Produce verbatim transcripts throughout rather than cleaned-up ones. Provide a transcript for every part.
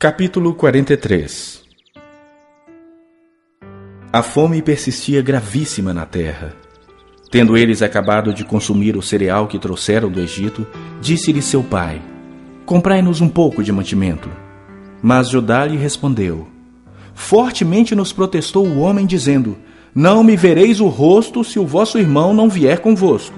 Capítulo quarenta e três. A fome persistia gravíssima na terra. Tendo eles acabado de consumir o cereal que trouxeram do Egito, disse-lhe seu pai: Comprai-nos um pouco de mantimento. Mas Judá lhe respondeu: Fortemente nos protestou o homem, dizendo: Não me vereis o rosto se o vosso irmão não vier convosco.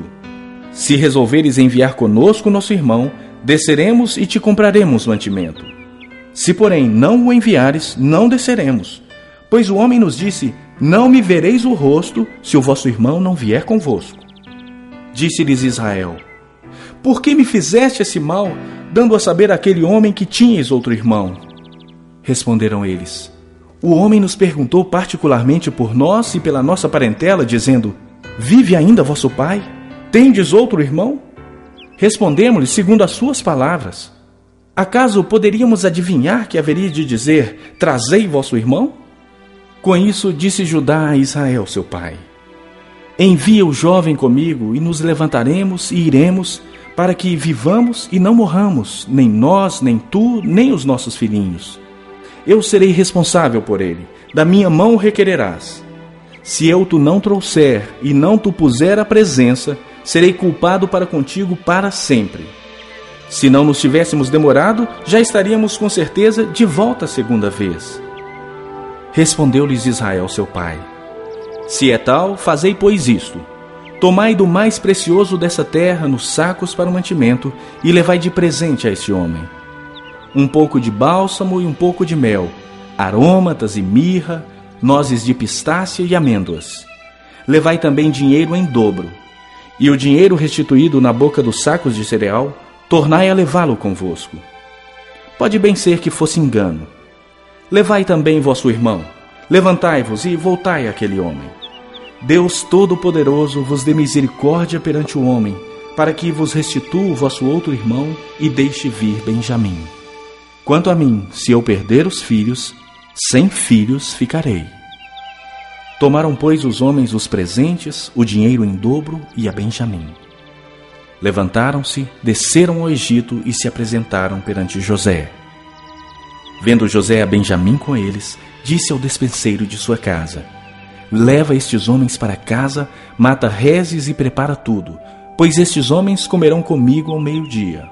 Se resolveres enviar conosco nosso irmão, desceremos e te compraremos mantimento. Se, porém, não o enviares, não desceremos. Pois o homem nos disse: Não me vereis o rosto, se o vosso irmão não vier convosco. Disse-lhes Israel: Por que me fizeste esse mal, dando a saber àquele homem que tinhas outro irmão? Responderam eles: O homem nos perguntou particularmente por nós e pela nossa parentela, dizendo: Vive ainda vosso pai? Tendes outro irmão? Respondemos-lhe segundo as suas palavras. Acaso poderíamos adivinhar que haveria de dizer: Trazei vosso irmão? Com isso disse Judá a Israel seu pai: Envia o jovem comigo, e nos levantaremos e iremos, para que vivamos e não morramos, nem nós, nem tu, nem os nossos filhinhos. Eu serei responsável por ele, da minha mão o requererás. Se eu tu não trouxer e não tu puser à presença, serei culpado para contigo para sempre. Se não nos tivéssemos demorado, já estaríamos com certeza de volta a segunda vez. Respondeu-lhes Israel seu pai: Se é tal, fazei pois isto: Tomai do mais precioso dessa terra nos sacos para o mantimento, e levai de presente a este homem um pouco de bálsamo e um pouco de mel, arômatas e mirra, nozes de pistácia e amêndoas. Levai também dinheiro em dobro, e o dinheiro restituído na boca dos sacos de cereal, tornai a levá-lo convosco. Pode bem ser que fosse engano. Levai também vosso irmão, levantai-vos e voltai àquele homem. Deus Todo-Poderoso vos dê misericórdia perante o homem, para que vos restitua o vosso outro irmão e deixe vir Benjamim. Quanto a mim, se eu perder os filhos, sem filhos ficarei. Tomaram, pois, os homens os presentes, o dinheiro em dobro e a Benjamim. Levantaram-se, desceram ao Egito e se apresentaram perante José. Vendo José a Benjamim com eles, disse ao despenseiro de sua casa: Leva estes homens para casa, mata reses e prepara tudo, pois estes homens comerão comigo ao meio-dia.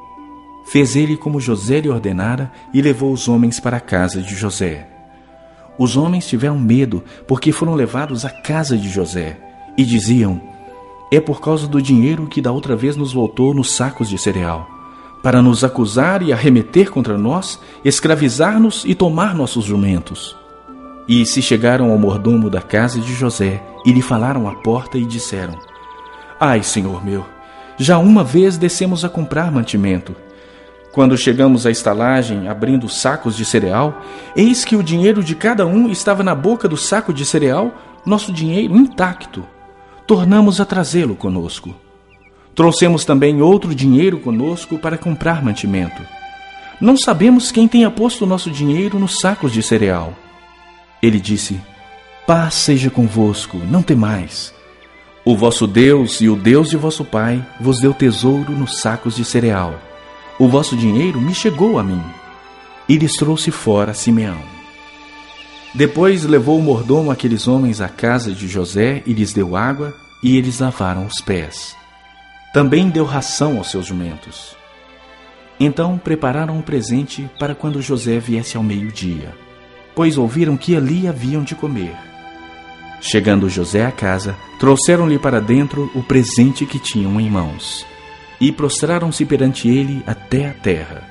Fez ele como José lhe ordenara e levou os homens para a casa de José. Os homens tiveram medo, porque foram levados à casa de José, e diziam: É por causa do dinheiro que da outra vez nos voltou nos sacos de cereal, para nos acusar e arremeter contra nós, escravizar-nos e tomar nossos jumentos. E se chegaram ao mordomo da casa de José, e lhe falaram à porta e disseram: Ai, senhor meu, já uma vez descemos a comprar mantimento. Quando chegamos à estalagem, abrindo sacos de cereal, eis que o dinheiro de cada um estava na boca do saco de cereal, nosso dinheiro intacto. Tornamos a trazê-lo conosco. Trouxemos também outro dinheiro conosco para comprar mantimento. Não sabemos quem tenha posto o nosso dinheiro nos sacos de cereal. Ele disse: Paz seja convosco, não temais. O vosso Deus e o Deus de vosso pai vos deu tesouro nos sacos de cereal. O vosso dinheiro me chegou a mim. E lhes trouxe fora Simeão. Depois levou o mordomo aqueles homens à casa de José e lhes deu água, e eles lavaram os pés. Também deu ração aos seus jumentos. Então prepararam um presente para quando José viesse ao meio-dia, pois ouviram que ali haviam de comer. Chegando José à casa, trouxeram-lhe para dentro o presente que tinham em mãos, e prostraram-se perante ele até a terra.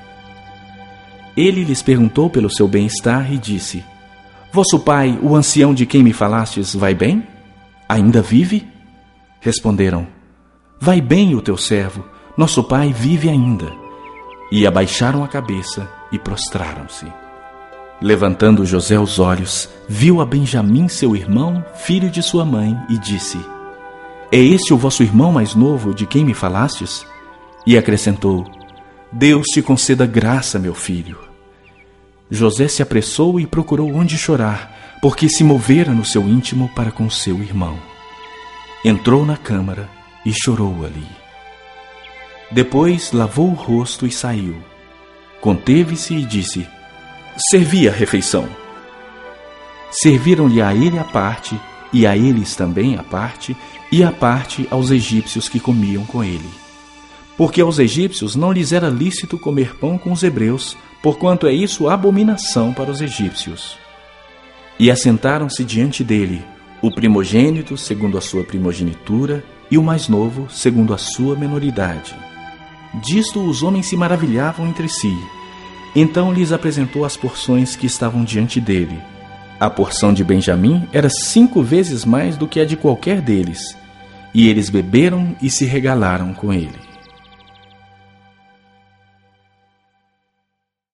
Ele lhes perguntou pelo seu bem-estar e disse: Vosso pai, o ancião de quem me falastes, vai bem? Ainda vive? Responderam: Vai bem o teu servo, nosso pai vive ainda. E abaixaram a cabeça e prostraram-se. Levantando José os olhos, viu a Benjamim seu irmão, filho de sua mãe, e disse: É este o vosso irmão mais novo de quem me falastes? E acrescentou: Deus te conceda graça, meu filho. José se apressou e procurou onde chorar, porque se movera no seu íntimo para com seu irmão. Entrou na câmara e chorou ali. Depois lavou o rosto e saiu. Conteve-se e disse: servia a refeição. Serviram-lhe a ele a parte, e a eles também a parte, e a parte aos egípcios que comiam com ele. Porque aos egípcios não lhes era lícito comer pão com os hebreus, porquanto é isso abominação para os egípcios. E assentaram-se diante dele, o primogênito segundo a sua primogenitura, e o mais novo segundo a sua menoridade. Disto os homens se maravilhavam entre si. Então lhes apresentou as porções que estavam diante dele. A porção de Benjamim era cinco vezes mais do que a de qualquer deles, e eles beberam e se regalaram com ele.